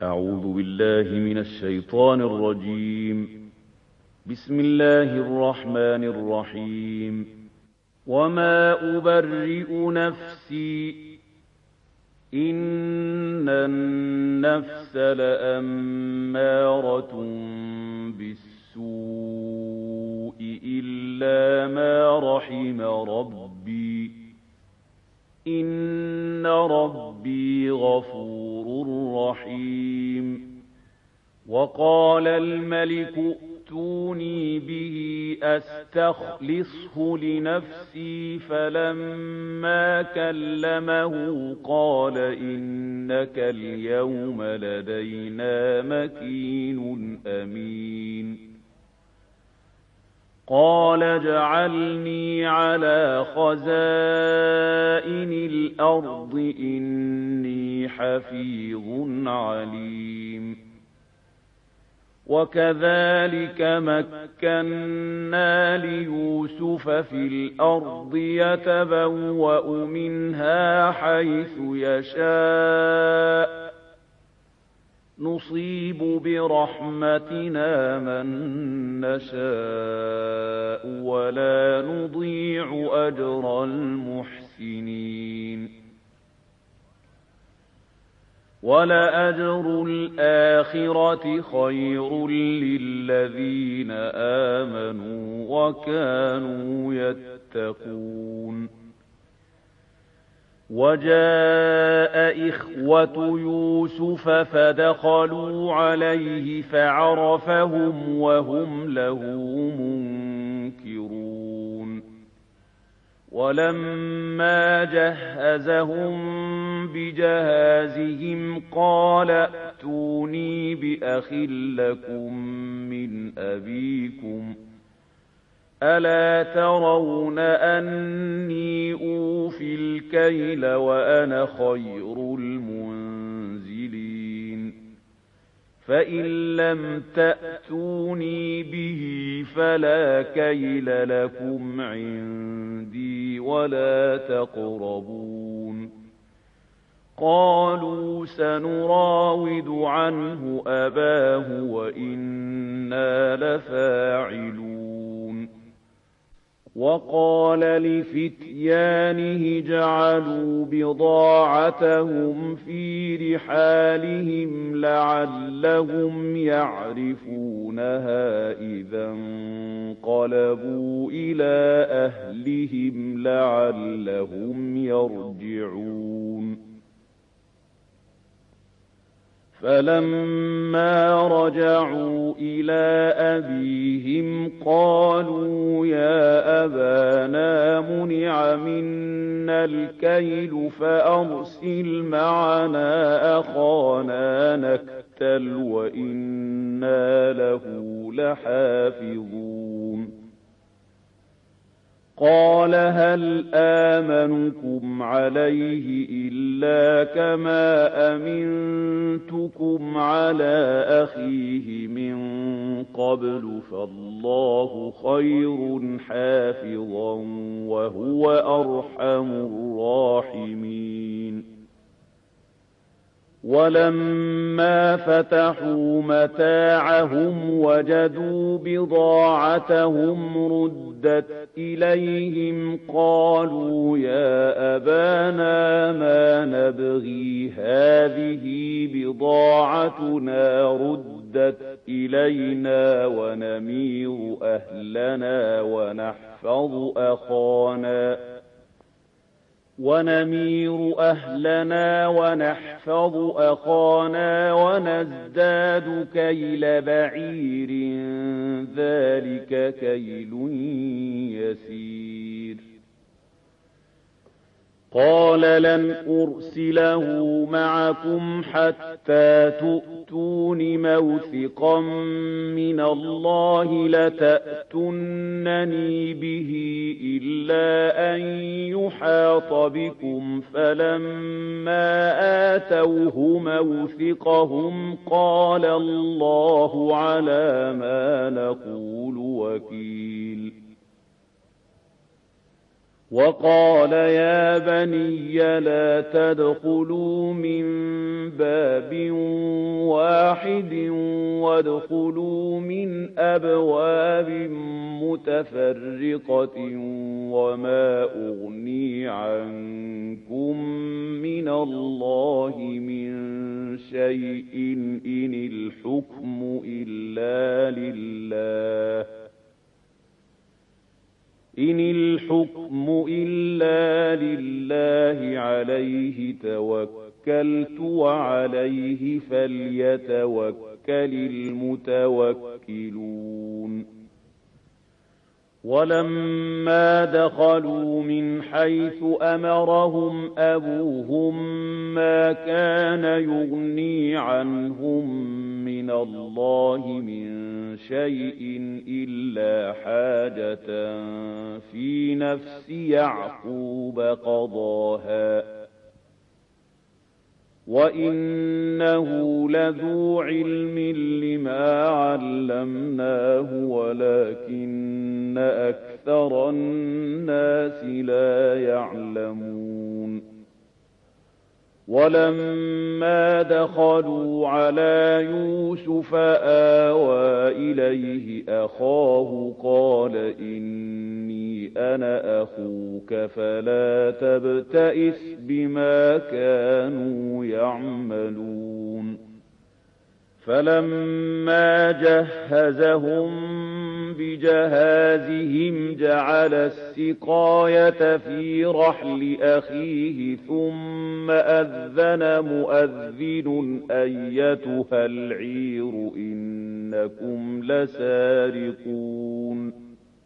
أعوذ بالله من الشيطان الرجيم. بسم الله الرحمن الرحيم. وما أبرئ نفسي إن النفس لأمارة بالسوء إلا ما رحم ربي إن ربي غفور رحيم. وقال الملك ائتوني به أستخلصه لنفسي فلما كلمه قال إنك اليوم لدينا مكين أمين. قال اجعلني على خزائن الأرض إني حفيظ عليم. وكذلك مكنا ليوسف في الأرض يتبوأ منها حيث يشاء نصيب برحمتنا من نشاء ولا نضيع أجر المحسنين. ولأجر الآخرة خير للذين آمنوا وكانوا يتقون. وجاء إخوة يوسف فدخلوا عليه فعرفهم وهم له منكرون. ولما جهزهم بجهازهم قال ائتوني بأخ لكم من أبيكم ألا ترون أني أوفي الكيل وأنا خير المنزلين. فإن لم تأتوني به فلا كيل لكم عندي ولا تقربون. قالوا سنراود عنه أباه وإنا لفاعلون. وقال لفتيانه جعلوا بضاعتهم في رحالهم لعلهم يعرفونها إذا انقلبوا إلى أهلهم لعلهم يرجعون. فلما رجعوا إلى أبيهم قالوا يا أبانا منع منا الكيل فأرسل معنا أخانا نكتل وإنا له لحافظون. قال هل آمنكم عليه إلا كما أمنتكم على أخيه من قبل فالله خير حافظا وهو أرحم الراحمين. ولما فتحوا متاعهم وجدوا بضاعتهم ردت إليهم قالوا يا أبانا ما نبغي هذه بضاعتنا ردت إلينا ونمير أهلنا ونحفظ أخانا ونزداد كيل بعير ذلك كيل يسير. قال لن أرسله معكم حتى تؤتون موثقا من الله لتأتونني به إلا أن يحاط بكم. فلما آتوه موثقهم قال الله على ما نقول وكيل. وقال يا بني لا تدخلوا من باب واحد وادخلوا من أبواب متفرقة وما أغني عنكم من الله من شيء إن الحكم إلا لله عليه توكلت وعليه فليتوكل المتوكلون ولما دخلوا من حيث أمرهم أبوهم ما كان يغني عنهم من الله من شيء إلا حاجة في نفس يعقوب قضاها وإنه لذو علم لما علمناه ولكن أكثر الناس لا يعلمون ولما دخلوا على يوسف آوى إليه أخاه قال إني أنا أخوك فلا تبتئس بما كانوا يعملون فلما جهزهم بجهازهم جعل السقاية في رحل أخيه ثم أذن مؤذن أيتها العير إنكم لسارقون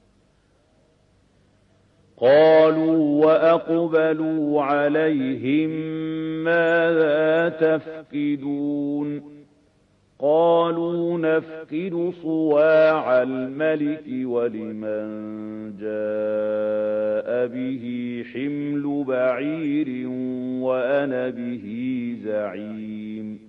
قالوا وأقبلوا عليهم ماذا تفقدون قالوا نفقد صواع الملك ولمن جاء به حمل بعير وأنا به زعيم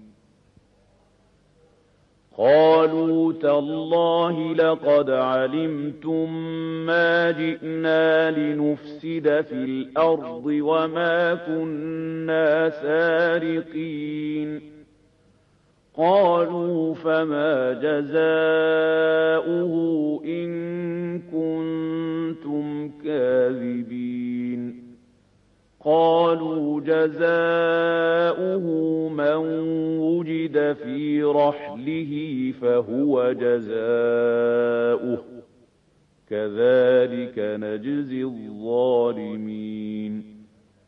قالوا تالله لقد علمتم ما جئنا لنفسد في الأرض وما كنا سارقين قالوا فما جزاؤه إن كنتم كاذبين قالوا جزاؤه من وجد في رحله فهو جزاؤه كذلك نجزي الظالمين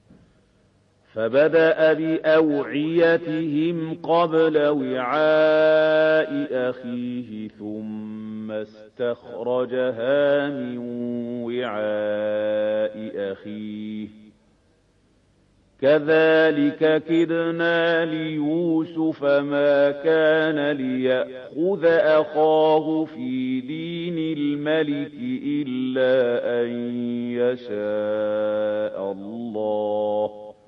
فبدأ بأوعيتهم قبل وعاء أخيه ثم استخرجها من وعاء أخيه كذلك كدنا ليوسف ما كان ليأخذ أخاه في دين الملك إلا أن يشاء الله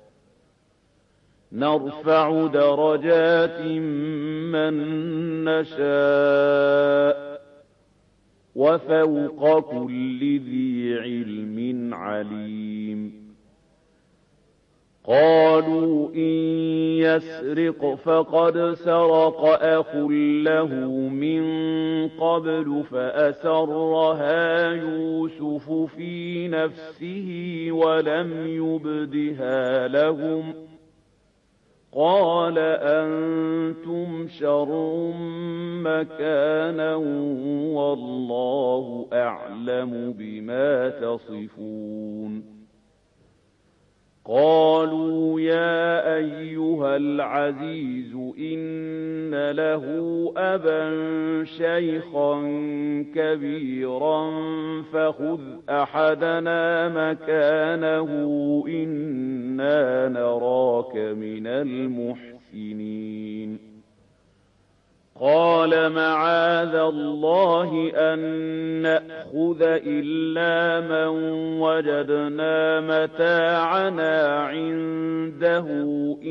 نرفع درجات من نشاء وفوق كل ذي علم عليم قالوا إن يسرق فقد سرق أخ له من قبل فأسرها يوسف في نفسه ولم يبدها لهم قال أنتم شر مكانا والله أعلم بما تصفون قالوا يا أيها العزيز إن له أبا شيخا كبيرا فخذ أحدنا مكانه إنا نراك من المحسنين قال معاذ الله أن نأخذ إلا من وجدنا متاعنا عنده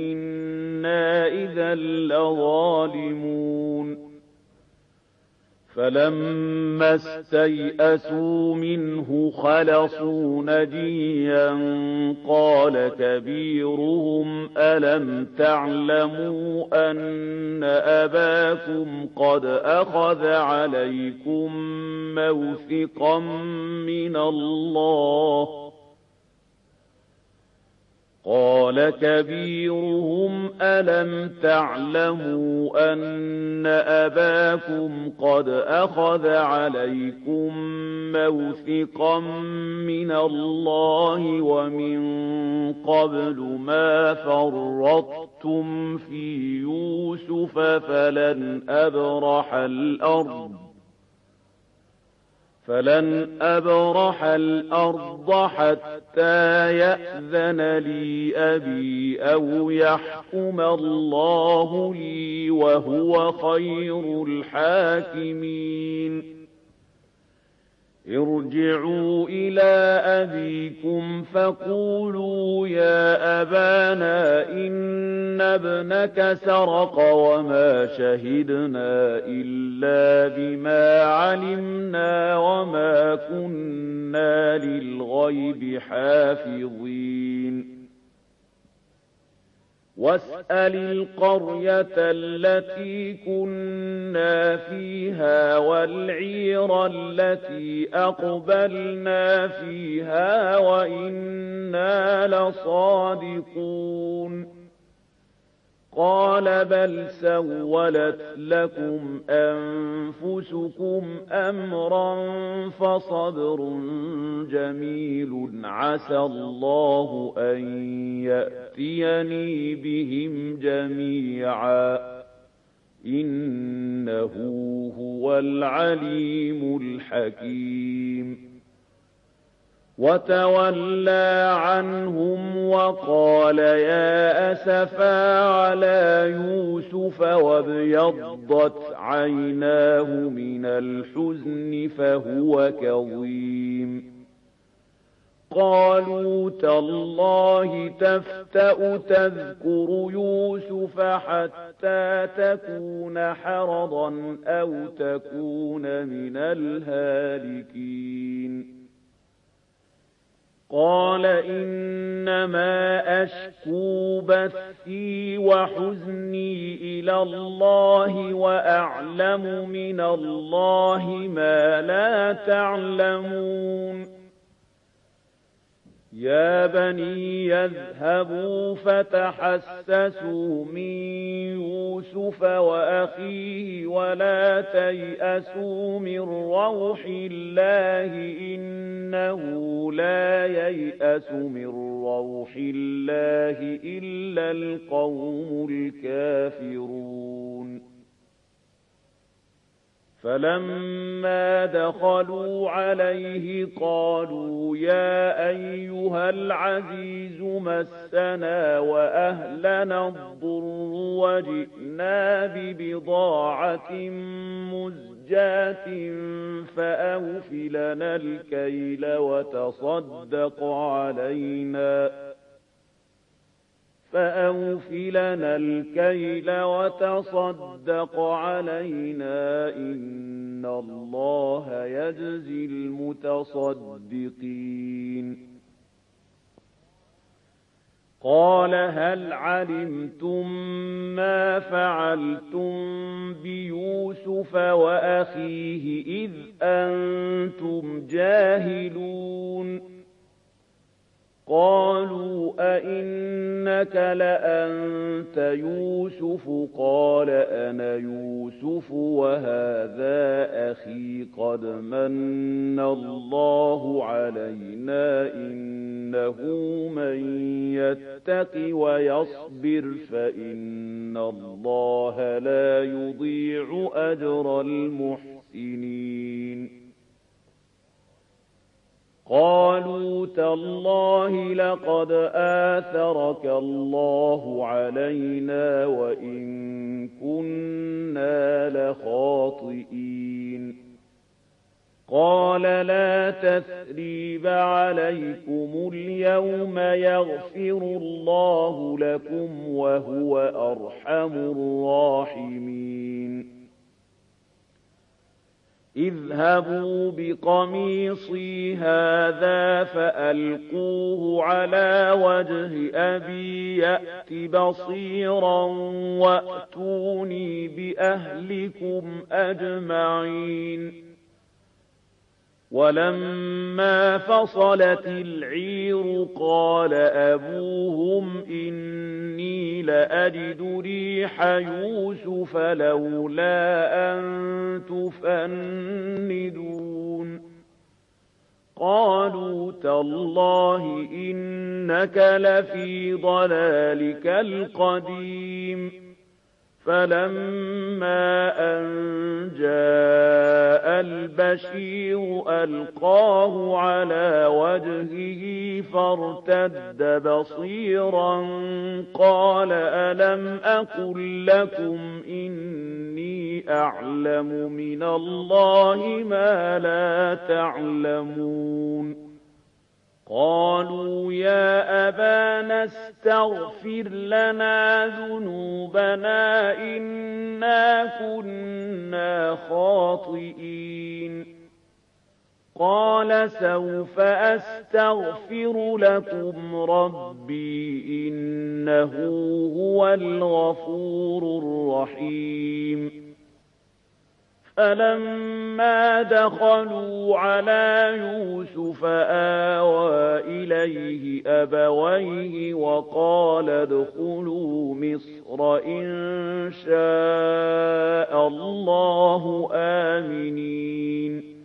إنا إذا لظالمون فَلَمَّا اسْتَيْأَسُوا مِنْهُ خَلَصُوا نَجِيًّا قَالَ كَبِيرُهُمْ أَلَمْ تَعْلَمُوا أَنَّ أَبَاكُمْ قَدْ أَخَذَ عَلَيْكُم مَّوْثِقًا مِّنَ اللَّهِ قَالَ كَبِيرُهُمْ أَلَمْ تَعْلَمُوا أَنَّ أَبَاكُمْ قَدْ أَخَذَ عَلَيْكُم مَّوْثِقًا مِّنَ اللَّهِ وَمِن قَبْلُ مَا فَرَّطتُمْ فِي يُوسُفَ فَلَنْ أَبْرَحَ الْأَرْضَ حَتَّىٰ يَأْذَنَ لِي أَبِي أَوْ يَحْكُمَ اللَّهُ لِي وَهُوَ خَيْرُ الْحَاكِمِينَ ارْجِعُوا إِلَىٰ أَبِيكُمْ فَقُولُوا يَا أَبَانَا إِنَّ ابْنَكَ سَرَقَ وَمَا شَهِدْنَا إِلَّا بِمَا عَلِمْنَا وَمَا كُنَّا لِلْغَيْبِ حَافِظِينَ وَاسْأَلِ الْقَرْيَةَ الَّتِي كُنَّا فِيهَا وَالْعِيرَ الَّتِي أَقْبَلْنَا فِيهَا وَإِنَّا لَصَادِقُونَ قَالَ بَلْ سَوَّلَتْ لَكُمْ أَنفُسُكُمْ أَمْرًا فَصَبْرٌ جَمِيلٌ عَسَى اللَّهُ أَن يَأْتِيَنِي بِهِمْ جَمِيعًا إِنَّهُ هُوَ الْعَلِيمُ الْحَكِيمُ وَتَوَلَّىٰ عَنْهُمْ وَقَالَ يَا أَسَفَىٰ عَلَىٰ يُوسُفَ وَابْيَضَّتْ عَيْنَاهُ مِنَ الْحُزْنِ فَهُوَ كَظِيمٌ قَالُوا تَاللَّهِ تَفْتَأُ تَذْكُرُ يُوسُفَ حَتَّىٰ تَكُونَ حَرَضًا أَوْ تَكُونَ مِنَ الْهَالِكِينَ قَالَ إِنَّمَا أَشْكُو بَثِّي وَحُزْنِي إِلَى اللَّهِ وَأَعْلَمُ مِنَ اللَّهِ مَا لَا تَعْلَمُونَ يَا بَنِيَّ اذْهَبُوا فَتَحَسَّسُوا مِن يُوسُفَ وَأَخِيهِ وَلَا تَيْأَسُوا مِن رَّوْحِ اللَّهِ ۖ إِنَّهُ لَا يَيْأَسُ مِن رَّوْحِ اللَّهِ إِلَّا الْقَوْمُ الْكَافِرُونَ فَلَمَّا دَخَلُوا عَلَيْهِ قَالُوا يَا أَيُّهَا الْعَزِيزُ مَسَّنَا وَأَهْلَنَا الضُّرُّ وَجِئْنَا بِبِضَاعَةٍ مُّزْجَاةٍ فَأَوْفِ لَنَا الْكَيْلَ وَتَصَدَّقْ عَلَيْنَا إِنَّ اللَّهَ يَجْزِي الْمُتَصَدِّقِينَ قَالَ هَلْ عَلِمْتُم مَّا فَعَلْتُم بِيُوسُفَ وَأَخِيهِ إِذْ أَنتُمْ جَاهِلُونَ قَالُوا أَإِنَّكَ لَأَنتَ يُوسُفُ قَالَ أَنَا يُوسُفُ وَهَٰذَا أَخِي قَدْ مَنَّ اللَّهُ عَلَيْنَا إِنَّهُ مَن يَتَّقِ وَيَصْبِرْ فَإِنَّ اللَّهَ لَا يُضِيعُ أَجْرَ الْمُحْسِنِينَ قَالُوا تَاللَّهِ لَقَدْ آثَرَكَ اللَّهُ عَلَيْنَا وَإِن كُنَّا لَخَاطِئِينَ قَالَ لَا تَثْرِيبَ عَلَيْكُمُ الْيَوْمَ يَغْفِرُ اللَّهُ لَكُمْ وَهُوَ أَرْحَمُ الرَّاحِمِينَ اذهبوا بقميصي هذا فألقوه على وجه أبي يأت بصيرا وأتوني بأهلكم أجمعين ولما فصلت العير قال أبوهم إني لأجد ريح يوسف لولا أن تفندون قالوا تالله إنك لفي ضلالك القديم فلما أن جاء البشير ألقاه على وجهه فارتد بصيرا قال ألم أقل لكم إني أعلم من الله ما لا تعلمون قالوا يا أبانا استغفر لنا ذنوبنا إنا كنا خاطئين قال سوف أستغفر لكم ربي إنه هو الغفور الرحيم فلما دخلوا على يوسف آوى إليه أبويه وقال ادخلوا مصر إن شاء الله آمنين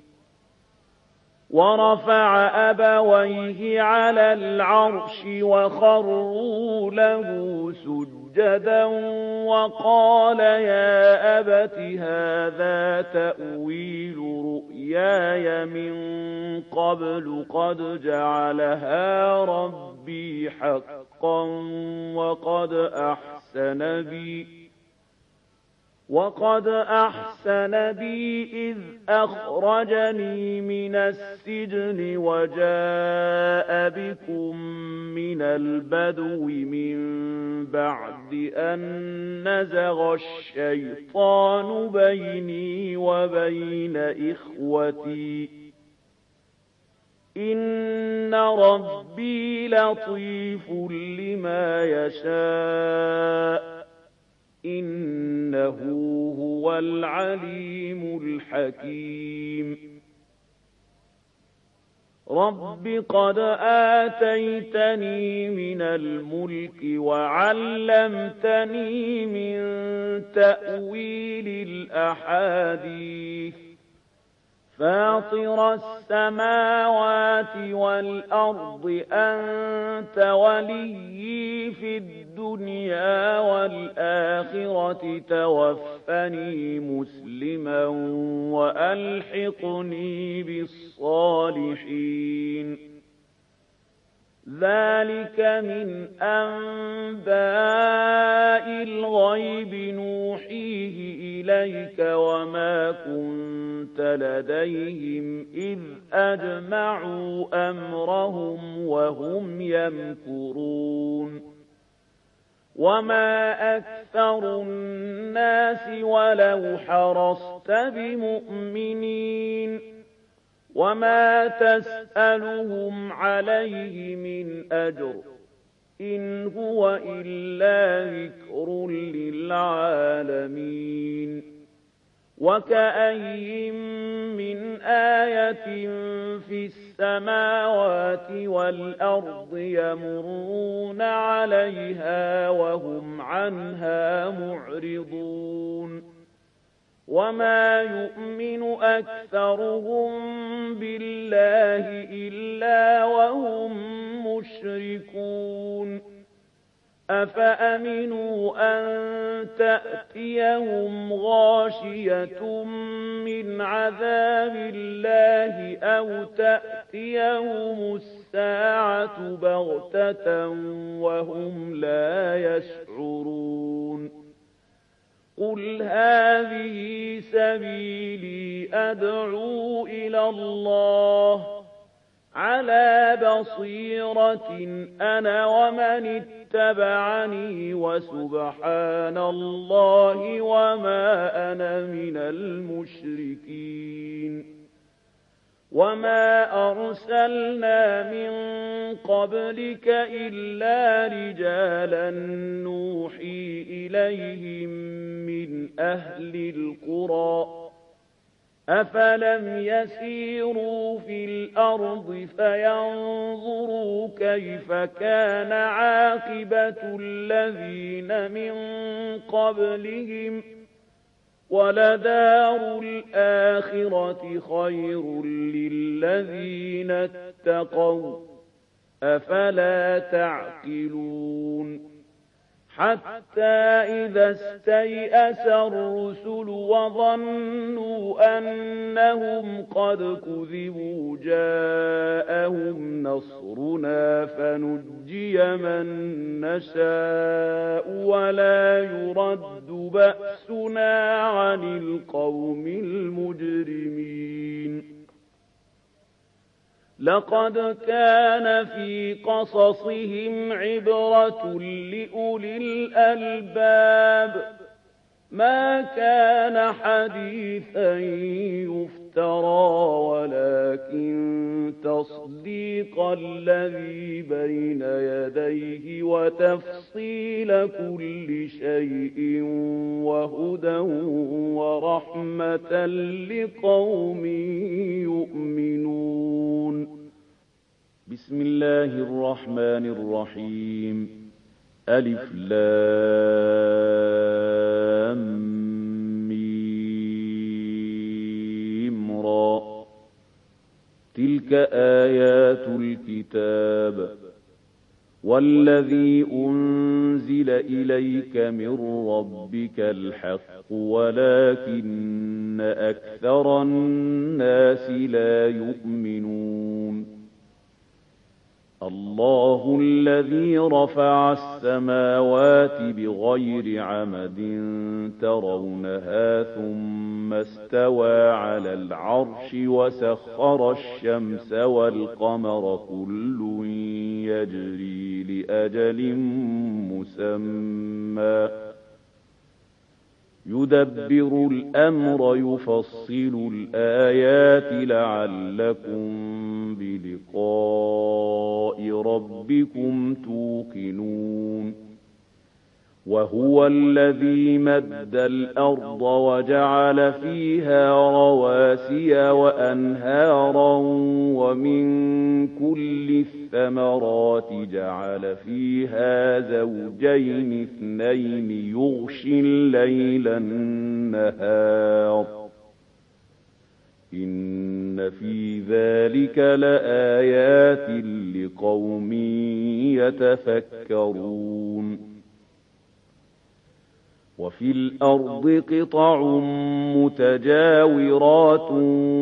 ورفع أبويه على العرش وخروا له سجدا وقال يا أبت هذا تأويل رؤياي من قبل قد جعلها ربي حقا وقد أحسن بي إذ أخرجني من السجن وجاء بكم من البدو من بعد أن نزغ الشيطان بيني وبين إخوتي إن ربي لطيف لما يشاء إنه هو العليم الحكيم رب قد آتيتني من الملك وعلمتني من تأويل الأحاديث فاطر السماوات والأرض أنت وليي في الدنيا والآخرة توفني مسلما وألحقني بالصالحين ذلك من أنباء الغيب نوحيه إليك وما كنت لديهم إذ أجمعوا أمرهم وهم يمكرون وما أكثر الناس ولو حرصت بمؤمنين وما تسألهم عليه من أجر إن هو إلا ذكر للعالمين وكأين من آية في السماوات والأرض يمرون عليها وهم عنها معرضون وما يؤمن أكثرهم بالله إلا وهم مشركون أفأمنوا أن تأتيهم غاشية من عذاب الله أو تأتيهم الساعة بغتة وهم لا يشعرون قل هذه سبيلي أدعو إلى الله على بصيرة أنا ومن اتبعني وسبحان الله وما أنا من المشركين وما أرسلنا من قبلك إلا رجالا نوحي إليهم من أهل القرى أفلم يسيروا في الأرض فينظروا كيف كان عاقبة الذين من قبلهم ولدار الآخرة خير للذين اتقوا أفلا تعقلون حتى إذا استيأس الرسل وظنوا أنهم قد كذبوا جاءهم نصرنا فنجي من نشاء ولا يرد بأسنا عن القوم المجرمين لقد كان في قصصهم عبرة لأولي الألباب ما كان حديثا يفترى ولكن تصديق الذي بين يديه وتفصيل كل شيء وهدى ورحمة لقوم يؤمنون بسم الله الرحمن الرحيم ألف لام ميم را تلك آيات الكتاب والذي أنزل إليك من ربك الحق ولكن أكثر الناس لا يؤمنون الله الذي رفع السماوات بغير عمد ترونها ثم استوى على العرش وسخر الشمس والقمر كل يجري لأجل مسمى يدبر الأمر يفصل الآيات لعلكم بلقاء ربكم توقنون وهو الذي مد الأرض وجعل فيها رواسي وأنهارا ومن كل الثمرات جعل فيها زوجين اثنين يغشي الليل النهار إن في ذلك لآيات لقوم يتفكرون وفي الأرض قطع متجاورات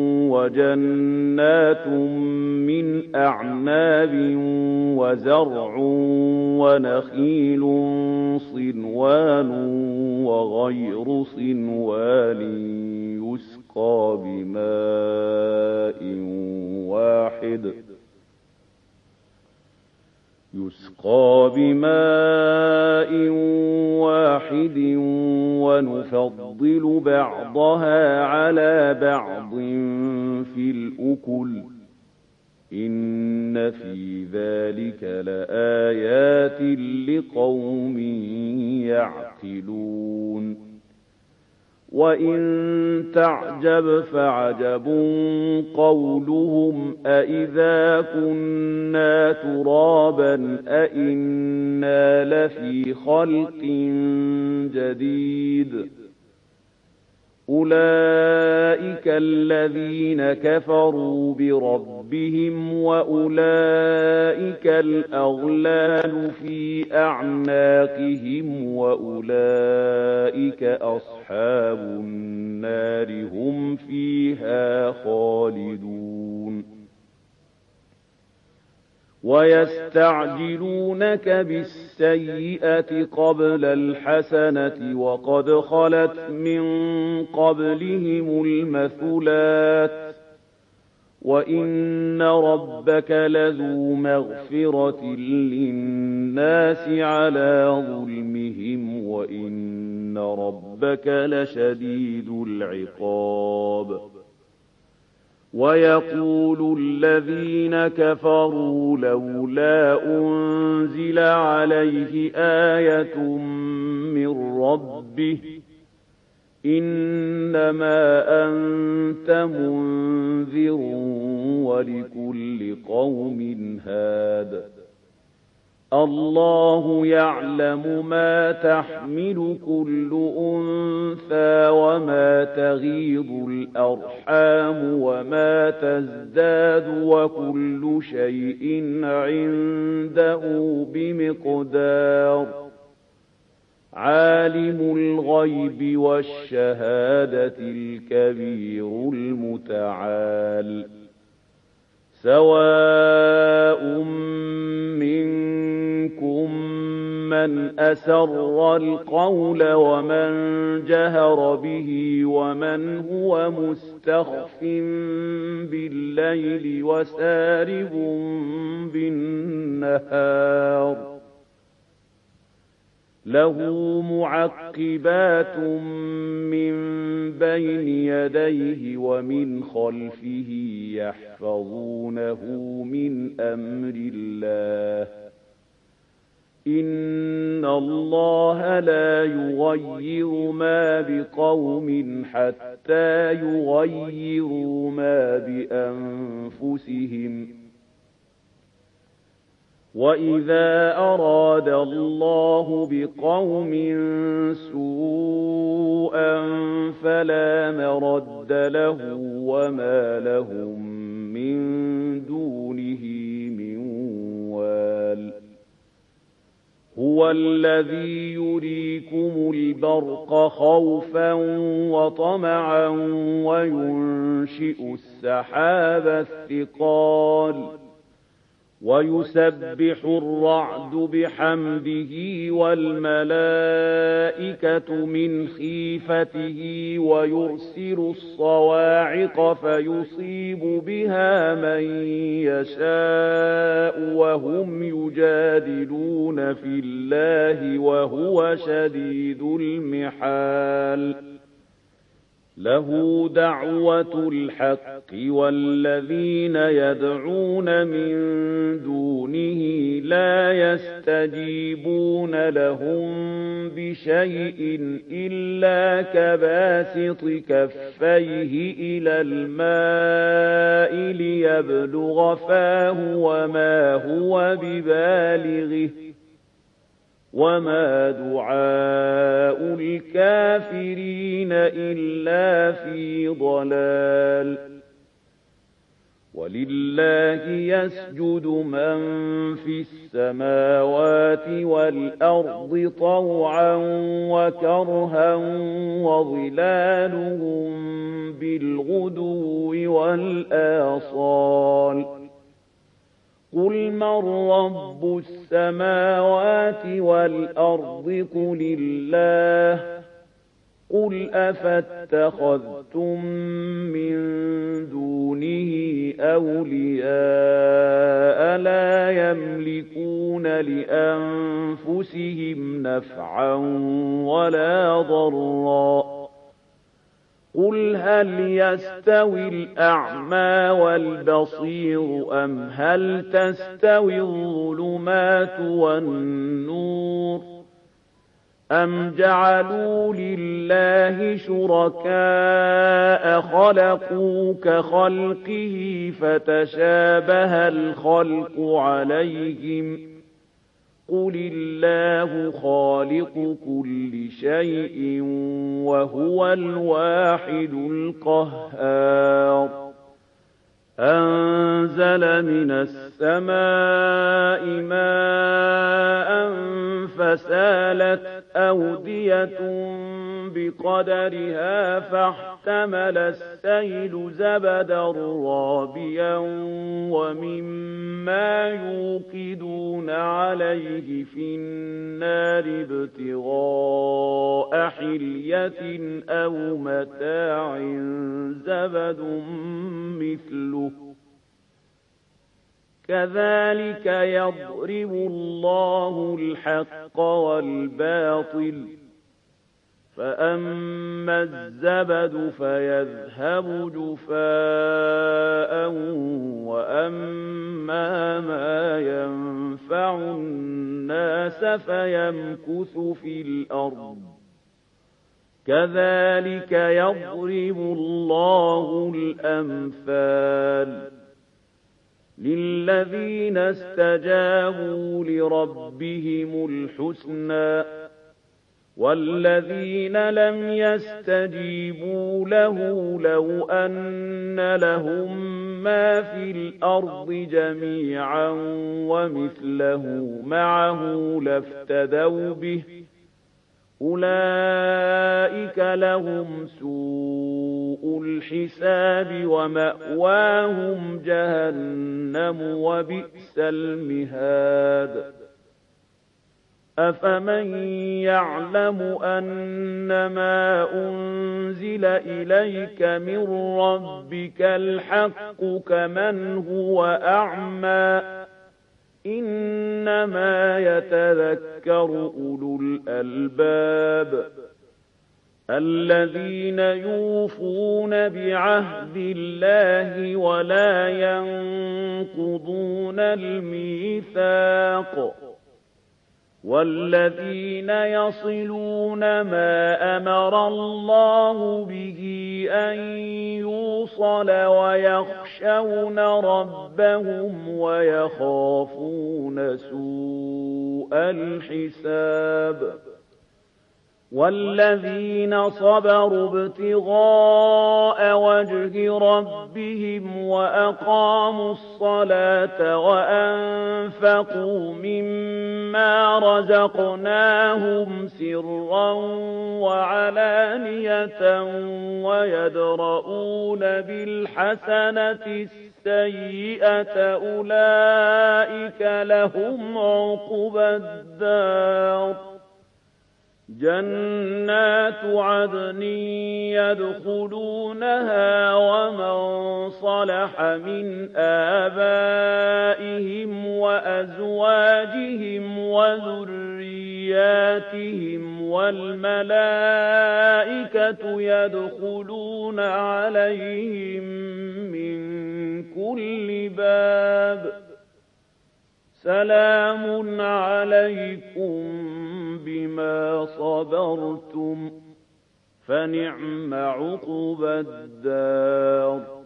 وجنات من أعناب وزرع ونخيل صنوان وغير صنوان يسقى بماء واحد ونفضل بعضها على بعض في الأكل إن في ذلك لآيات لقوم يعقلون وإن تعجب فعجب قولهم أإذا كنا ترابا أإنا لفي خلق جديد أولئك الذين كفروا بربهم وأولئك الأغلال في أعناقهم وأولئك أصحاب النار هم فيها خالدون ويستعجلونك بالسيئة قبل الحسنة وقد خلت من قبلهم المثلات وإن ربك لذو مغفرة للناس على ظلمهم وإن ربك لشديد العقاب ويقول الذين كفروا لولا أنزل عليه آية من ربه إنما أنت منذر ولكل قوم هاد الله يعلم ما تحمل كل أنثى وما تغيض الأرحام وما تزداد وكل شيء عنده بمقدار عالم الغيب والشهادة الكبير المتعال سواء منكم من أسر القول ومن جهر به ومن هو مستخف بالليل وسارب بالنهار له معقبات من بين يديه ومن خلفه يحفظونه من أمر الله إن الله لا يغير ما بقوم حتى يغيروا ما بأنفسهم وَإِذَا أَرَادَ اللَّهُ بِقَوْمٍ سُوءًا فَلَا مَرَدَّ لَهُ وَمَا لَهُم مِّن دُونِهِ مِن وَالٍ هُوَ الَّذِي يُرِيكُمُ الْبَرْقَ خَوْفًا وَطَمَعًا وَيُنشِئُ السَّحَابَ الثِّقَالَ وَيُسَبِّحُ الرَّعْدُ بِحَمْدِهِ وَالْمَلَائِكَةُ مِنْ خِيفَتِهِ وَيُرْسِلُ الصَّوَاعِقَ فَيُصِيبُ بِهَا مَن يَشَاءُ وَهُمْ يُجَادِلُونَ فِي اللَّهِ وَهُوَ شَدِيدُ الْمِحَالِ له دعوة الحق والذين يدعون من دونه لا يستجيبون لهم بشيء إلا كباسط كفيه إلى الماء ليبلغ فاه وما هو ببالغه وما دعاء الكافرين إلا في ضلال ولله يسجد من في السماوات والأرض طوعا وكرها وظلالهم بالغدو والآصال قل من رب السماوات والأرض قل الله قل أفاتخذتم من دونه أولياء لا يملكون لأنفسهم نفعا ولا ضرا قل هل يستوي الأعمى والبصير أم هل تستوي الظلمات والنور أم جعلوا لله شركاء خلقوا كخلقه فتشابه الخلق عليهم قل الله خالق كل شيء وهو الواحد القهار أنزل من السماء ماء فسالت أودية بقدرها فاحتمل السيل زبدا رابيا ومما يوقدون عليه في النار ابتغاء حلية أو متاع زبد مثله كذلك يضرب الله الحق والباطل فأما الزبد فيذهب جفاء وأما ما ينفع الناس فيمكث في الأرض كذلك يضرب الله الأمثال للذين استجابوا لربهم الحسنى والذين لم يستجيبوا له لو أن لهم ما في الأرض جميعا ومثله معه لافتدوا به أولئك لهم سوء الحساب ومأواهم جهنم وبئس المهاد أفمن يعلم أنما أنزل إليك من ربك الحق كمن هو أعمى إنما يتذكر أولو الألباب الذين يوفون بعهد الله ولا ينقضون الميثاق والذين يصلون ما أمر الله به أن يوصل ويخشون ربهم ويخافون سوء الحساب والذين صبروا ابتغاء وجه ربهم وأقاموا الصلاة وأنفقوا مما رزقناهم سرا وعلانية ويدرؤون بالحسنة السيئة أولئك لهم عقبى الدار جنات عدن يدخلونها ومن صلح من آبائهم وأزواجهم وذرياتهم والملائكة يدخلون عليهم من كل باب سلام عليكم بما صبرتم فنعم عقبى الدار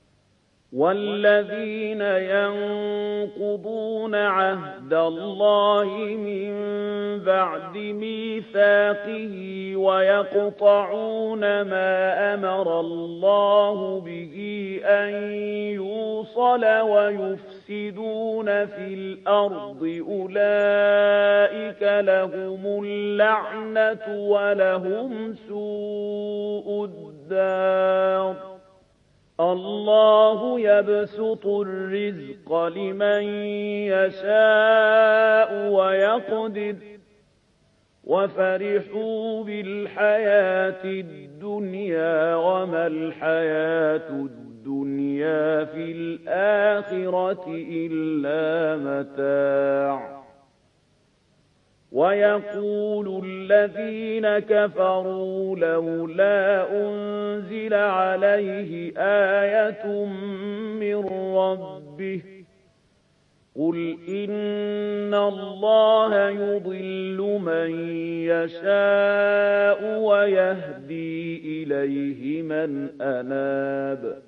والذين ينقضون عهد الله من بعد ميثاقه ويقطعون ما أمر الله به أن يوصل ويفسدون في الأرض أولئك لهم اللعنة ولهم سوء الدار الله يبسط الرزق لمن يشاء ويقدر وفرحوا بالحياة الدنيا وما الحياة الدنيا في الآخرة إلا متاع ويقول الذين كفروا لولا أنزل عليه آية من ربه قل إن الله يضل من يشاء ويهدي إليه من أناب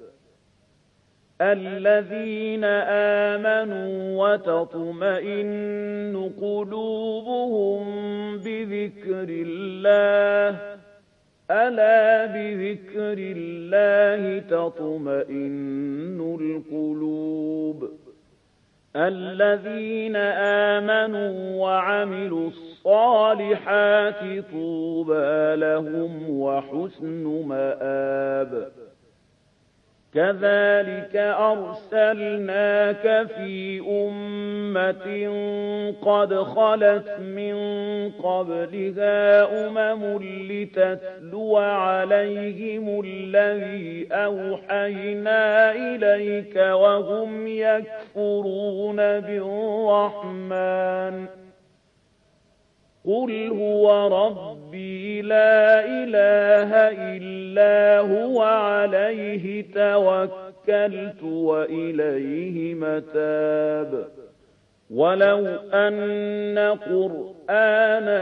الذين آمنوا وتطمئن قلوبهم بذكر الله ألا بذكر الله تطمئن القلوب الذين آمنوا وعملوا الصالحات طوبى لهم وحسن مآب كذلك أرسلناك في أمة قد خلت من قبلها لتتلو عليهم الذي أوحينا إليك وهم يكفرون بالرحمن قُلْ هُوَ رَبِّي لَا إِلَٰهَ إِلَّا هُوَ عَلَيْهِ تَوَكَّلْتُ وَإِلَيْهِ مَتَابِ وَلَوْ أَنَّ قُرْآنًا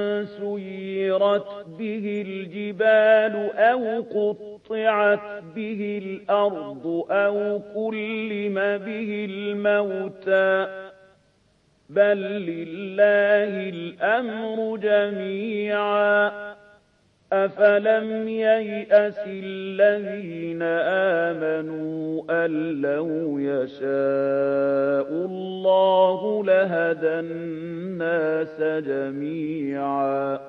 سُيِّرَتْ بِهِ الْجِبَالُ أَوْ قُطِّعَتْ بِهِ الْأَرْضُ أَوْ كُلِّمَ بِهِ الْمَوْتَىٰ بَل لِّلَّهِ الْأَمْرُ جَمِيعًا أَفَلَمْ يَيْأَسِ الَّذِينَ آمَنُوا أَن لَّوْ يَشَاءُ اللَّهُ لَهَدَى النَّاسَ جَمِيعًا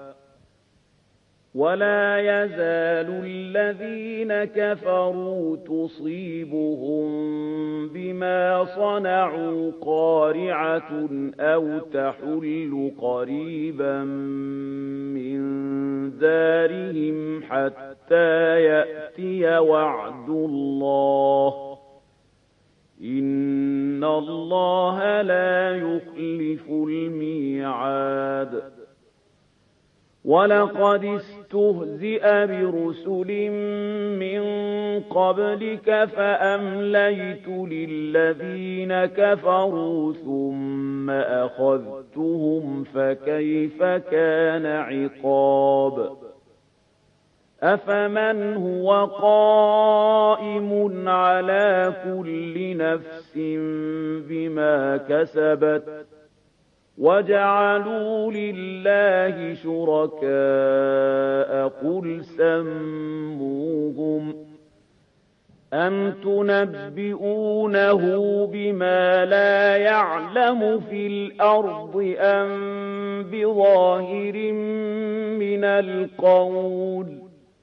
وَلَا يَزَالُ الَّذِينَ كَفَرُوا تُصِيبُهُم بِمَا صَنَعُوا قَارِعَةٌ أَوْ تَحُلُّ قَرِيبًا مِّن دَارِهِمْ حَتَّىٰ يَأْتِيَ وَعْدُ اللَّهِ ۚ إِنَّ اللَّهَ لَا يُخْلِفُ الْمِيعَادَ وَلَقَدِ اسْتُهْزِئَ بِرُسُلٍ مِّن قَبْلِكَ فَأَمْلَيْتُ لِلَّذِينَ كَفَرُوا ثُمَّ أَخَذْتُهُمْ فَكَيْفَ كَانَ عِقَابِ أَفَمَنْ هُوَ قَائِمٌ عَلَىٰ كُلِّ نَفْسٍ بِمَا كَسَبَتْ وَجَعَلُوا لِلَّهِ شُرَكَاءَ قُلْ سَمُّوهُمْ أَمْ تُنَبِّئُونَهُ بِمَا لَا يَعْلَمُ فِي الْأَرْضِ أَم بِظَاهِرٍ مِّنَ الْقَوْلِ ۗ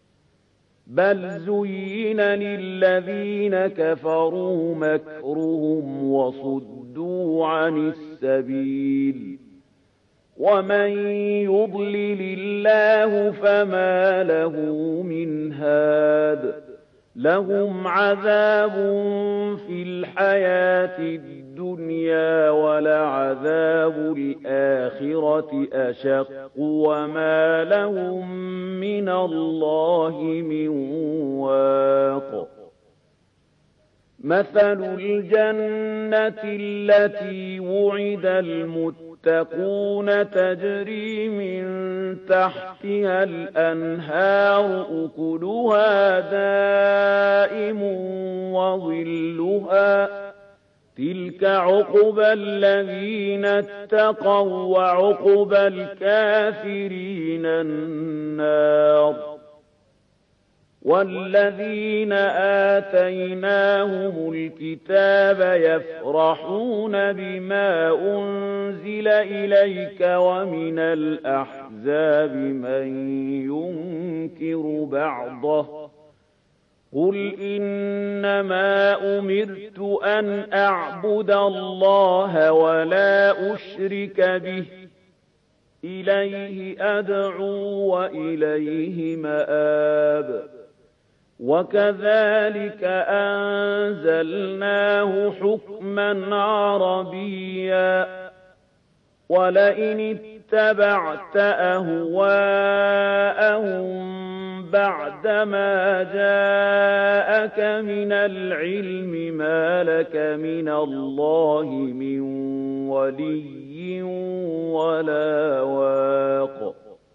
بَلْ زُيِّنَ لِلَّذِينَ كَفَرُوا مَكْرُهُمْ وَصُدُّوا عَنِ السَّبِيلِ ۗ وَمَن يُضْلِلِ اللَّهُ فَمَا لَهُ مِنْ هَادٍ لَهُمْ عَذَابٌ فِي الْحَيَاةِ الدُّنْيَا وَلَعَذَابُ الْآخِرَةِ أَشَقُّ وَمَا لَهُم مِّنَ اللَّهِ مِن وَاقٍ مَثَلُ الْجَنَّةِ الَّتِي وُعِدَ الْمُتَّقُونَ تَجْرِي مِن تَحْتِهَا الْأَنْهَارُ أُكُلُهَا دَائِمٌ وَظِلُّهَا ۚ تِلْكَ عُقْبَى الَّذِينَ اتَّقَوا ۖ وَّعُقْبَى الْكَافِرِينَ النَّارُ وَالَّذِينَ آتَيْنَاهُمُ الْكِتَابَ يَفْرَحُونَ بِمَا أُنزِلَ إِلَيْكَ وَمِنَ الْأَحْزَابِ مَن يُنكِرُ بَعْضَهُ ۚ قُلْ إِنَّمَا أُمِرْتُ أَنْ أَعْبُدَ اللَّهَ وَلَا أُشْرِكَ بِهِ ۚ إِلَيْهِ أَدْعُو وَإِلَيْهِ مَآبِ وَكَذَٰلِكَ أَنزَلْنَاهُ حُكْمًا عَرَبِيًّا ۚ وَلَئِنِ اتَّبَعْتَ أَهْوَاءَهُم بَعْدَمَا جَاءَكَ مِنَ الْعِلْمِ مَا لَكَ مِنَ اللَّهِ مِن وَلِيٍّ وَلَا وَاقٍ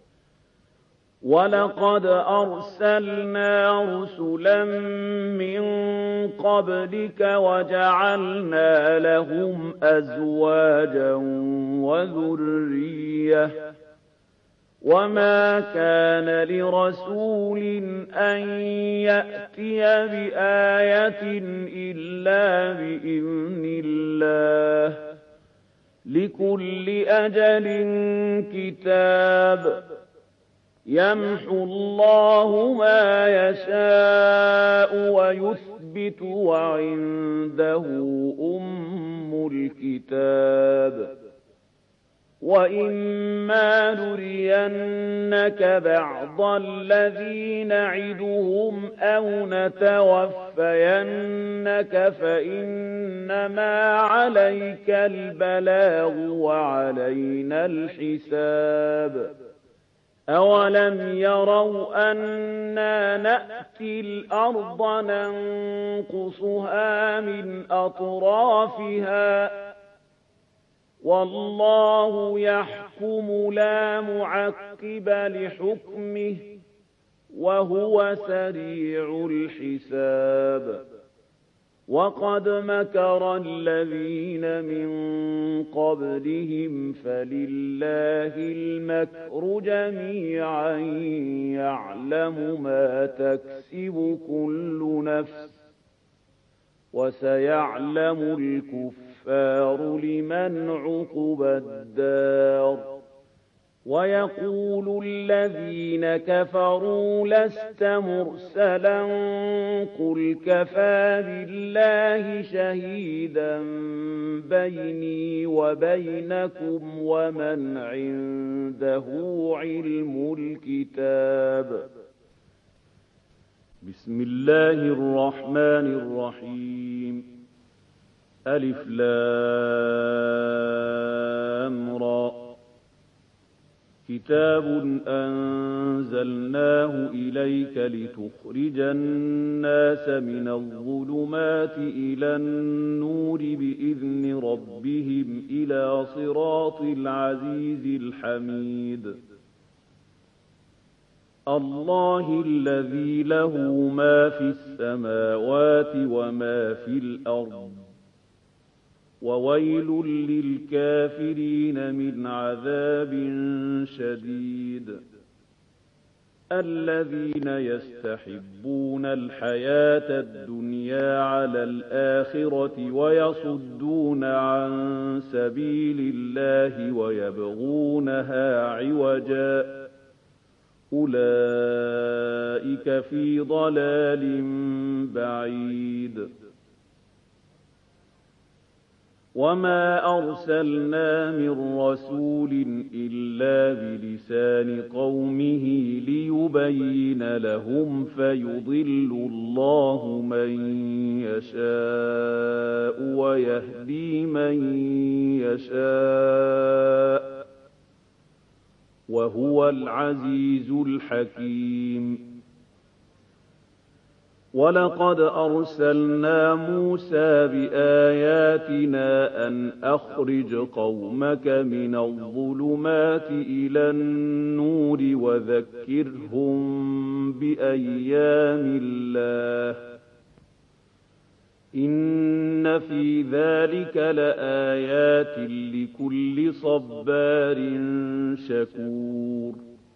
وَلَقَدْ أَرْسَلْنَا رُسُلًا مِّن قَبْلِكَ وَجَعَلْنَا لَهُمْ أَزْوَاجًا وَذُرِّيَّةً ۚ وَمَا كَانَ لِرَسُولٍ أَن يَأْتِيَ بِآيَةٍ إِلَّا بِإِذْنِ اللَّهِ ۗ لِكُلِّ أَجَلٍ كِتَابٌ يَمْحُو اللَّهُ مَا يَشَاءُ وَيُثْبِتُ وَعِندَهُ أُمُّ الْكِتَابِ وَإِمَّا نُرِيَنَّكَ بَعْضَ الَّذِي نَعِدُهُمْ أَوْ نَتَوَفَّيَنَّكَ فَإِنَّمَا عَلَيْكَ الْبَلَاغُ وَعَلَيْنَا الْحِسَابُ أَوَلَمْ يَرَوْا أَنَّا نَأْتِي الْأَرْضَ نَنقُصُهَا مِنْ أَطْرَافِهَا وَاللَّهُ يَحْكُمُ لَا مُعَقِّبَ لِحُكْمِهِ وَهُوَ سَرِيعُ الْحِسَابِ وَقَدْ مَكَرَ الَّذِينَ مِن قَبْلِهِمْ فَلِلَّهِ الْمَكْرُ جَمِيعًا يَعْلَمُ مَا تَكْسِبُ كُلُّ نَفْسٍ وَسَيَعْلَمُ الْكُفَّارُ لِمَنْ عُقْبَى الدَّارِ وَيَقُولُ الَّذِينَ كَفَرُوا لَسْتَ مُرْسَلًا قُلْ كَفَىٰ بِاللَّهِ شَهِيدًا بَيْنِي وَبَيْنَكُمْ وَمَنْ عِندَهُ عِلْمُ الْكِتَابِ بسم الله الرحمن الرحيم ألف لام را كتاب أنزلناه إليك لتخرج الناس من الظلمات إلى النور بإذن ربهم إلى صراط العزيز الحميد الله الذي له ما في السماوات وما في الأرض وويل للكافرين من عذاب شديد الذين يستحبون الحياة الدنيا على الآخرة ويصدون عن سبيل الله ويبغونها عوجا أولئك في ضلال بعيد وما أرسلنا من رسول إلا بلسان قومه ليبين لهم فيضل الله من يشاء ويهدي من يشاء وهو العزيز الحكيم ولقد أرسلنا موسى بآياتنا أن أخرج قومك من الظلمات إلى النور وذكرهم بأيام الله إن في ذلك لآيات لكل صبار شكور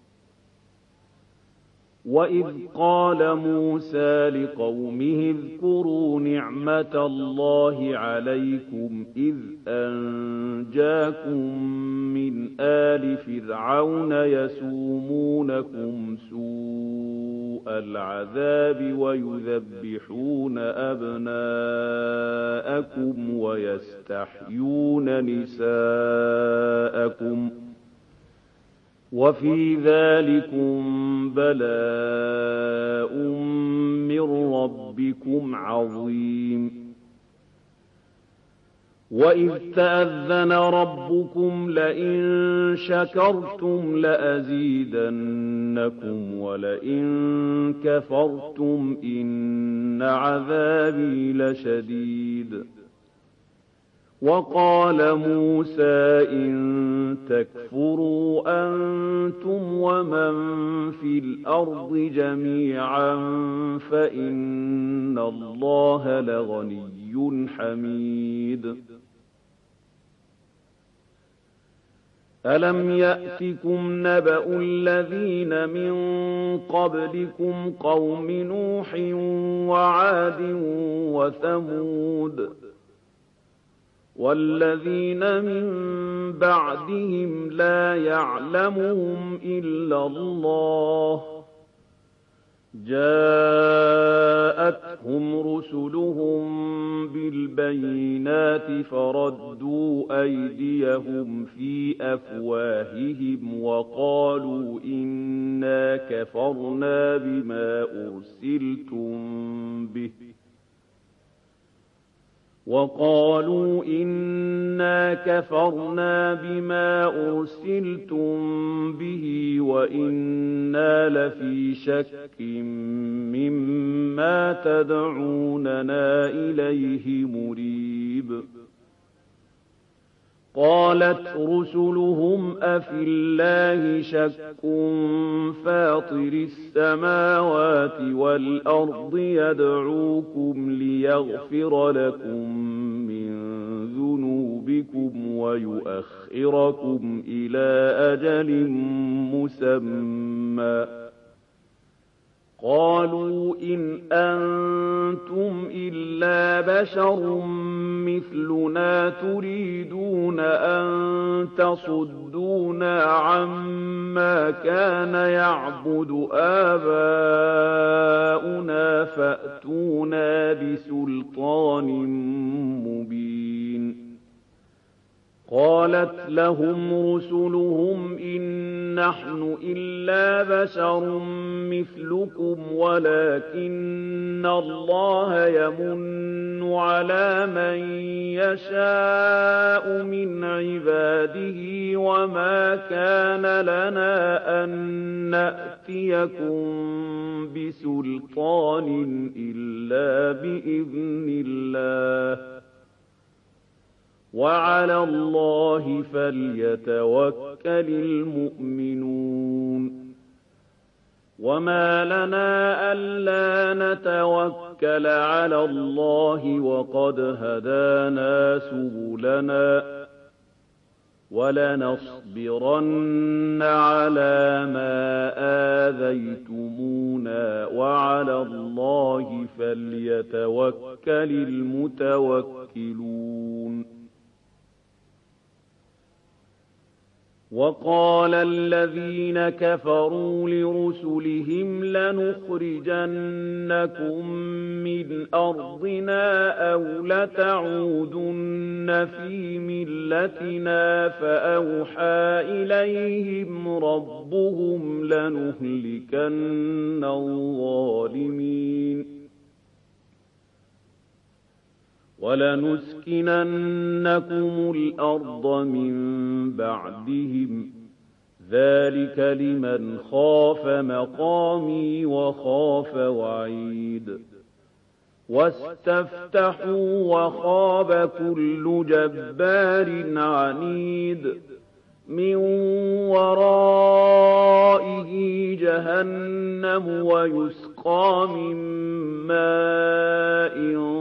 وإذ قال موسى لقومه اذكروا نعمة الله عليكم إذ أنجاكم من آل فرعون يسومونكم سوء العذاب ويذبحون أبناءكم ويستحيون نساءكم وفي ذلكم بلاء من ربكم عظيم وإذ تأذن ربكم لئن شكرتم لأزيدنكم ولئن كفرتم إن عذابي لشديد وقال موسى إن تكفروا أنتم ومن في الأرض جميعا فإن الله لغني حميد ألم يأتكم نبأ الذين من قبلكم قوم نوح وعاد وثمود والذين من بعدهم لا يعلمهم إلا الله جاءتهم رسلهم بالبينات فردوا أيديهم في في أفواههم وقالوا إنا كفرنا بما أرسلتم به وإنا لفي شك مما تدعوننا إليه مريب قالت رسلهم أفي الله شك فاطر السماوات والأرض يدعوكم ليغفر لكم من ذنوبكم ويؤخركم إلى أجل مسمى قالوا إن أنتم إلا بشر مثلنا تريدون أن تصدونا عما كان يعبد آباؤنا فأتونا بسلطان مبين قالت لهم رسلهم إن نحن إلا بشر مثلكم ولكن الله يمن على من يشاء من عباده وما كان لنا أن نأتيكم بسلطان إلا بإذن الله وعلى الله فليتوكل المؤمنون وما لنا ألا نتوكل على الله وقد هدانا سبلنا ولنصبرن على ما آذيتمونا وعلى الله فليتوكل المتوكلون وقال الذين كفروا لرسلهم لنخرجنكم من أرضنا أو لتعودن في ملتنا فأوحى إليهم ربهم لنهلكن الظالمين ولنسكننكم الأرض من بعدهم ذلك لمن خاف مقامي وخاف وعيد واستفتحوا وخاب كل جبار عنيد من ورائه جهنم ويسقى من ماء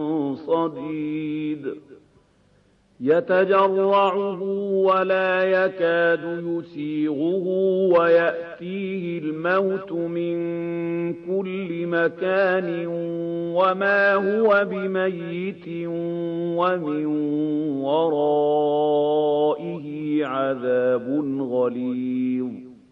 صديد يتجرعه ولا يكاد يسيغه ويأتيه الموت من كل مكان وما هو بميت ومن ورائه عذاب غليظ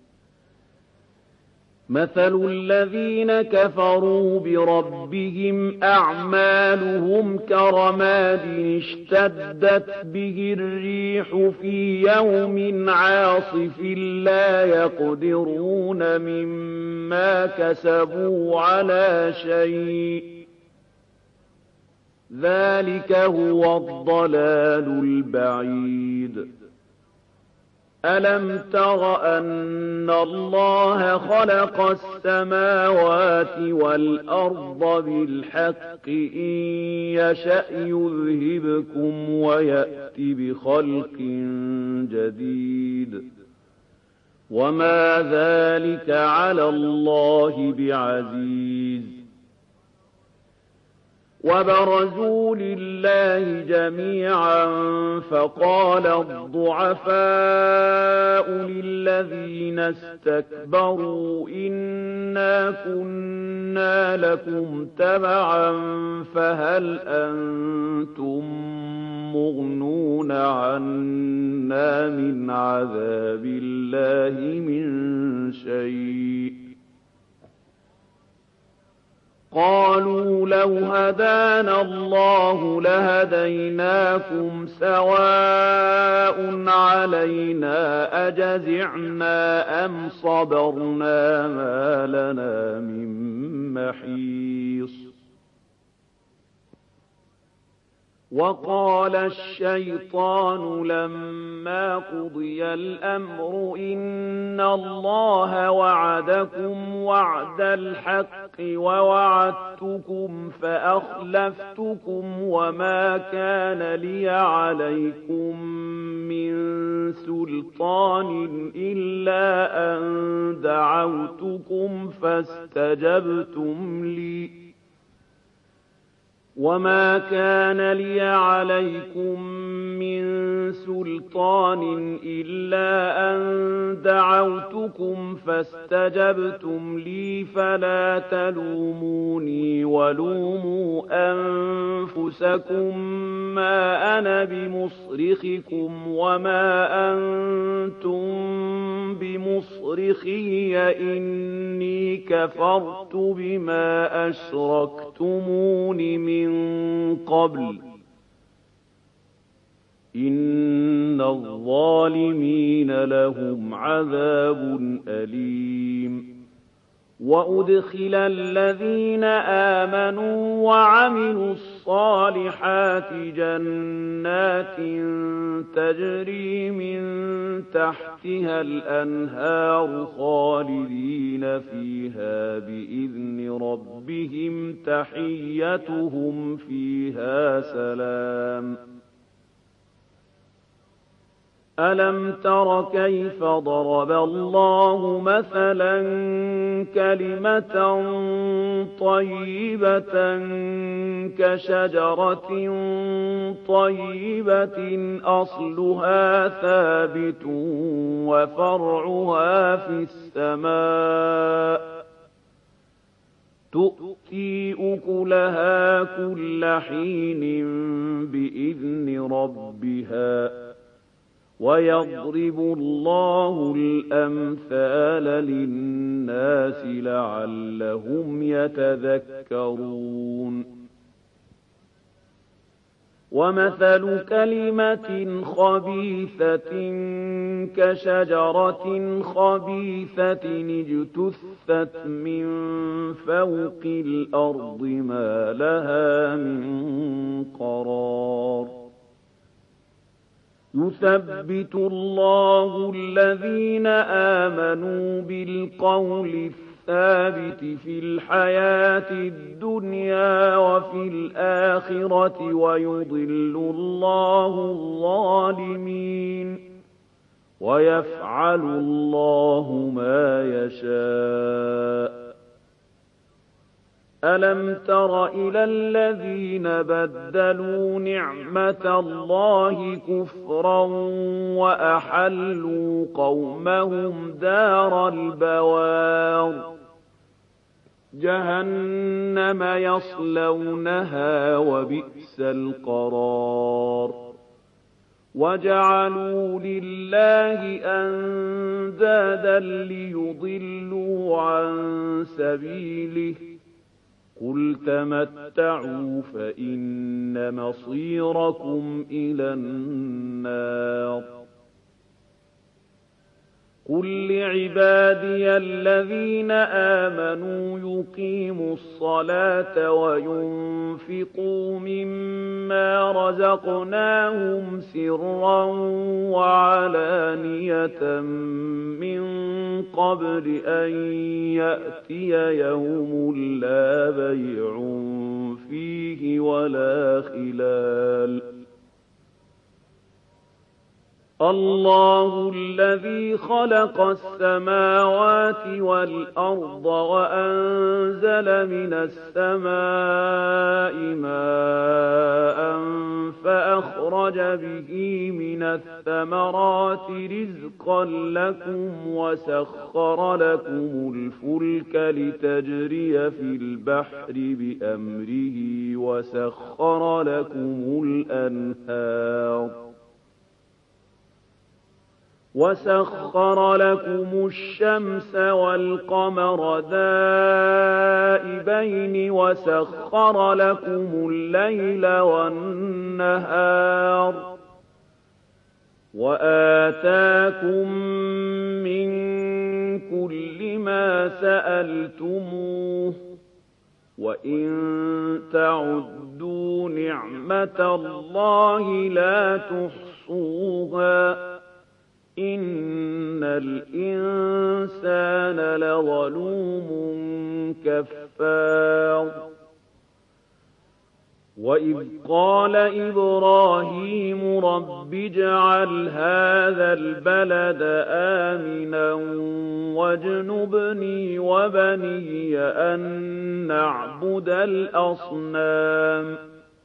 مثل الذين كفروا بربهم أعمالهم كرماد اشتدت به الريح في يوم عاصف لا يقدرون مما كسبوا على شيء ذلك هو الضلال البعيد ألم تر أن الله خلق السماوات والأرض بالحق إن يشأ يذهبكم ويأت بخلق جديد وما ذلك على الله بعزيز وبرزوا لله جميعا فقال الضعفاء للذين استكبروا إنا كنا لكم تبعا فهل أنتم مغنون عنا من عذاب الله من شيء قالوا لَوْ هَدَانَا اللَّهُ لَهَدَيْنَاكُمْ سَوَاءٌ عَلَيْنَا أَجَزِعْنَا أَمْ صَبَرْنَا مَا لَنَا مِن مَّحِيصٍ وَقَالَ الشَّيْطَانُ لَمَّا قُضِيَ الْأَمْرُ إِنَّ اللَّهَ وَعَدَكُمْ وَعْدَ الْحَقِّ وَوَعَدتُّكُمْ فَأَخْلَفْتُكُمْ وَمَا كَانَ لِيَ عَلَيْكُم مِّن سُلْطَانٍ إِلَّا أَن دَعَوْتُكُمْ فَاسْتَجَبْتُمْ لِي وَمَا كَانَ لِيَ عَلَيْكُم مِّن سُلْطَانٍ إِلَّا أَن دَعَوْتُكُمْ فَاسْتَجَبْتُمْ لِي فَلَا تَلُومُونِي وَلُومُوا أَنفُسَكُم مَّا أَنَا بِمُصْرِخِكُمْ وَمَا أَنتُم بِمُصْرِخِيَّ إِنِّي كَفَرْتُ بِمَا أَشْرَكْتُمُونِ مِن قَبْلُ إِنَّ الظَّالِمِينَ لَهُمْ عَذَابٌ أَلِيمٌ وَأُدْخِلَ الَّذِينَ آمَنُوا وَعَمِلُوا الصَّالِحَاتِ جَنَّاتٍ تَجْرِي مِن تَحْتِهَا الْأَنْهَارُ خَالِدِينَ فِيهَا بِإِذْنِ رَبِّهِمْ تَحِيَّتُهُمْ فِيهَا سَلَامٌ أَلَمْ تَرَ كَيْفَ ضَرَبَ اللَّهُ مَثَلًا كَلِمَةً طَيِّبَةً كَشَجَرَةٍ طَيِّبَةٍ أَصْلُهَا ثَابِتٌ وَفَرْعُهَا فِي السَّمَاءِ تُؤْتِي أُكُلَهَا كُلَّ حِينٍ بِإِذْنِ رَبِّهَا وَيَضْرِبُ اللَّهُ الْأَمْثَالَ لِلنَّاسِ لَعَلَّهُمْ يَتَذَكَّرُونَ وَمَثَلُ كَلِمَةٍ خَبِيثَةٍ كَشَجَرَةٍ خَبِيثَةٍ اجْتُثَّتْ مِن فَوْقِ الْأَرْضِ مَا لَهَا مِن قَرَارٍ يُثَبِّتُ اللَّهُ الَّذِينَ آمَنُوا بِالْقَوْلِ الثَّابِتِ فِي الْحَيَاةِ الدُّنْيَا وَفِي الْآخِرَةِ وَيُضِلُّ اللَّهُ الظَّالِمِينَ وَيَفْعَلُ اللَّهُ مَا يَشَاءُ أَلَمْ تَرَ إِلَى الَّذِينَ بَدَّلُوا نِعْمَةَ اللَّهِ كُفْرًا وَأَحَلُّوا قَوْمَهُمْ دَارَ الْبَوَارِ جَهَنَّمَ يَصْلَوْنَهَا وَبِئْسَ الْقَرَارُ وَجَعَلُوا لِلَّهِ أَندَادًا لِّيُضِلُّوا عَن سَبِيلِهِ قُلْ تَمَتَّعُوا فَإِنَّ مَصِيرَكُمْ إِلَى النَّارِ قُل لِّعِبَادِيَ الَّذِينَ آمَنُوا يُقِيمُوا الصَّلَاةَ وَيُنفِقُوا مِمَّا رَزَقْنَاهُمْ سِرًّا وَعَلَانِيَةً مِّن قَبْلِ أَن يَأْتِيَ يَوْمٌ لَّا بَيْعٌ فِيهِ وَلَا خِلَالٌ اللَّهُ الَّذِي خَلَقَ السَّمَاوَاتِ وَالْأَرْضَ وَأَنزَلَ مِنَ السَّمَاءِ مَاءً فَأَخْرَجَ بِهِ مِنَ الثَّمَرَاتِ رِزْقًا لَّكُمْ وَسَخَّرَ لَكُمُ الْفُلْكَ لِتَجْرِيَ فِي الْبَحْرِ بِأَمْرِهِ وَسَخَّرَ لَكُمُ الْأَنْهَارَ وَسَخَّرَ لَكُمُ الشَّمْسَ وَالْقَمَرَ دَائِبَيْنِ وَسَخَّرَ لَكُمُ اللَّيْلَ وَالنَّهَارَ وَآتَاكُم مِّن كُلِّ مَا سَأَلْتُمُوهُ ۚ وَإِن تَعُدُّوا نِعْمَةَ اللَّهِ لَا تُحْصُوهَا ۗ إِنَّ الْإِنسَانَ لَظَلُومٌ كَفَّارٌ وَإِذْ قَالَ إِبْرَاهِيمُ رَبِّ اجْعَلْ هَٰذَا الْبَلَدَ آمِنًا وَاجْنُبْنِي وَبَنِيَّ أَن نَّعْبُدَ الْأَصْنَامَ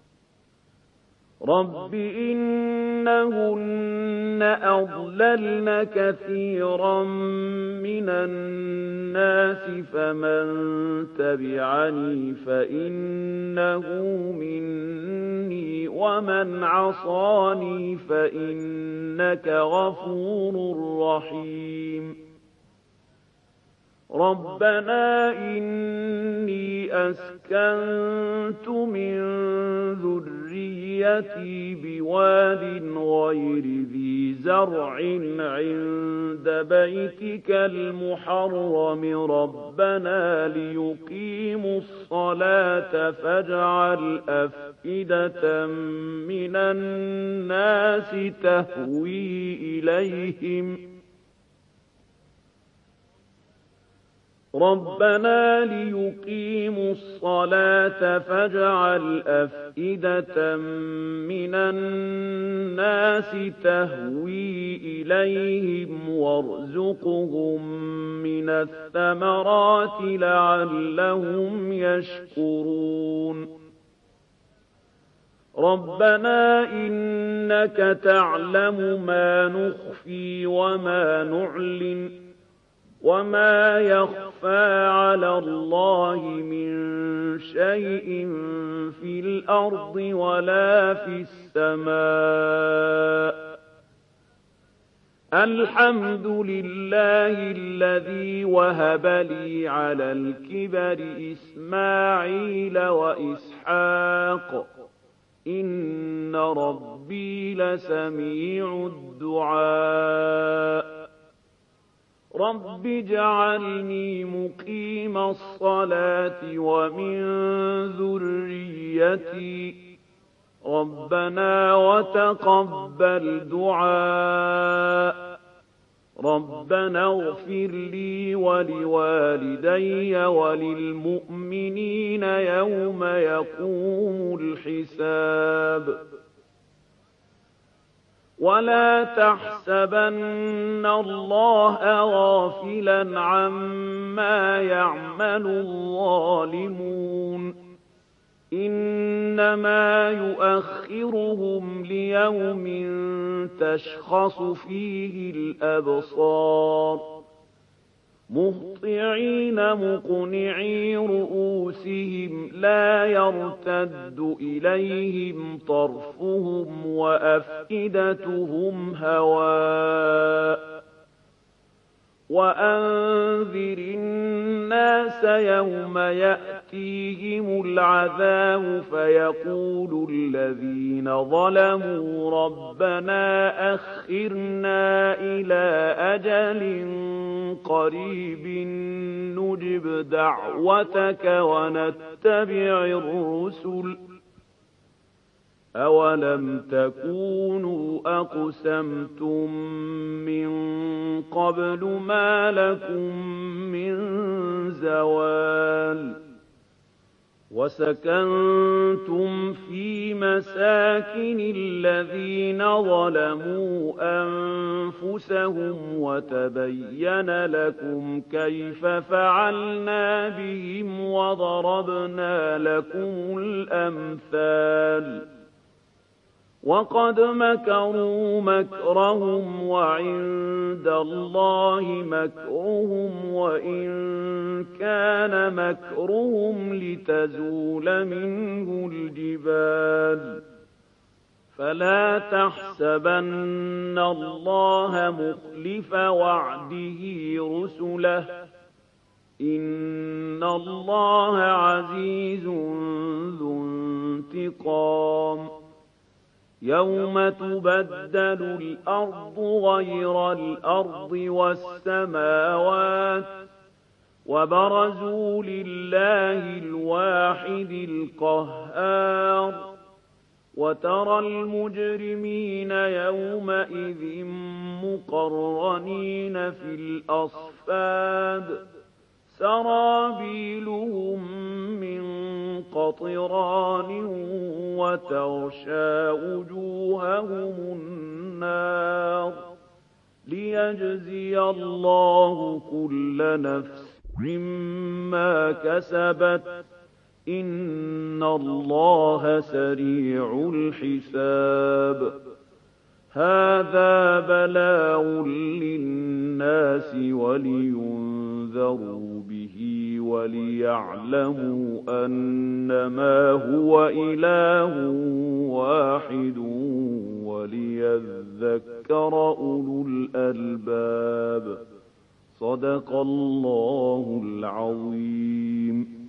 رَبِّ إِنَّهُنَّ أَضْلَلْنَ كَثِيرًا مِّنَ النَّاسِ فَمَن تَبِعَنِي فَإِنَّهُ مِنِّي وَمَنْ عَصَانِي فَإِنَّكَ غَفُورٌ رَّحِيمٌ رَبَّنَا إِنِّي أَسْكَنتُ مِن ذُرِّيَّتِي بِوَادٍ غَيْرِ ذِي زَرْعٍ عِندَ بَيْتِكَ الْمُحَرَّمِ رَبَّنَا لِيُقِيمُوا الصَّلَاةَ فَاجْعَلْ أَفْئِدَةً مِّنَ النَّاسِ تَهْوِي إِلَيْهِمْ وَارْزُقْهُم مِّنَ الثَّمَرَاتِ لَعَلَّهُمْ يَشْكُرُونَ رَبَّنَا إِنَّكَ تَعْلَمُ مَا نُخْفِي وَمَا نُعْلِنُ وَمَا يَخْفَىٰ عَلَى اللَّهِ مِن شَيْءٍ فِي الْأَرْضِ وَلَا فِي السَّمَاءِ الْحَمْدُ لِلَّهِ الَّذِي وَهَبَ لِي عَلَى الْكِبَرِ إِسْمَاعِيلَ وَإِسْحَاقَ ۚ إِنَّ رَبِّي لَسَمِيعُ الدُّعَاءِ رَبِّ اجْعَلْنِي مُقِيمَ الصَّلَاةِ وَمِن ذُرِّيَّتِي ۚ رَبَّنَا وَتَقَبَّلْ دُعَاءِ رَبَّنَا اغْفِرْ لِي وَلِوَالِدَيَّ وَلِلْمُؤْمِنِينَ يَوْمَ يَقُومُ الْحِسَابُ وَلَا تَحْسَبَنَّ اللَّهَ غَافِلًا عَمَّا يَعْمَلُ الظَّالِمُونَ ۚ إِنَّمَا يُؤَخِّرُهُمْ لِيَوْمٍ تَشْخَصُ فِيهِ الْأَبْصَارُ مُهْطِعِينَ مُقْنِعِي رُءُوسِهِمْ لَا يَرْتَدُّ إِلَيْهِمْ طَرْفُهُمْ وَأَفْئِدَتُهُمْ هَوَاءٌ وَأَنذِرِ النَّاسَ يَوْمَ يَأْتِيهِمُ الْعَذَابُ فَيَقُولُ الَّذِينَ ظَلَمُوا رَبَّنَا أَخِّرْنَا إِلَىٰ أَجَلٍ قَرِيبٍ نُّجِبْ دَعْوَتَكَ وَنَتَّبِعِ الرُّسُلَ ۗ أَوَلَمْ تَكُونُوا أَقْسَمْتُم مِّن قَبْلُ مَا لَكُم مِّن زَوَالٍ وَسَكَنتُمْ فِي مَسَاكِنِ الَّذِينَ ظَلَمُوا أَنفُسَهُمْ وَتَبَيَّنَ لَكُمْ كَيْفَ فَعَلْنَا بِهِمْ وَضَرَبْنَا لَكُمُ الْأَمْثَالَ وَقَدْ مَكَرُوا مَكْرَهُمْ وَعِندَ اللَّهِ مَكْرُهُمْ وَإِن كَانَ مَكْرُهُمْ لِتَزُولَ مِنْهُ الْجِبَالُ فلا تحسبن الله مخلف وعده رسله إن الله عزيز ذو انتقام يوم تبدل الأرض غير الأرض والسماوات وبرزوا لله الواحد القهار وترى المجرمين يومئذ مقرنين في الأصفاد سرابيلهم من قطران وتغشى وجوههم النار ليجزي الله كل نفس مما كسبت إن الله سريع الحساب هذا بلاغ للناس ولينذروا به وليعلموا أنما هو إله واحد وليذكر أولو الألباب صدق الله العظيم.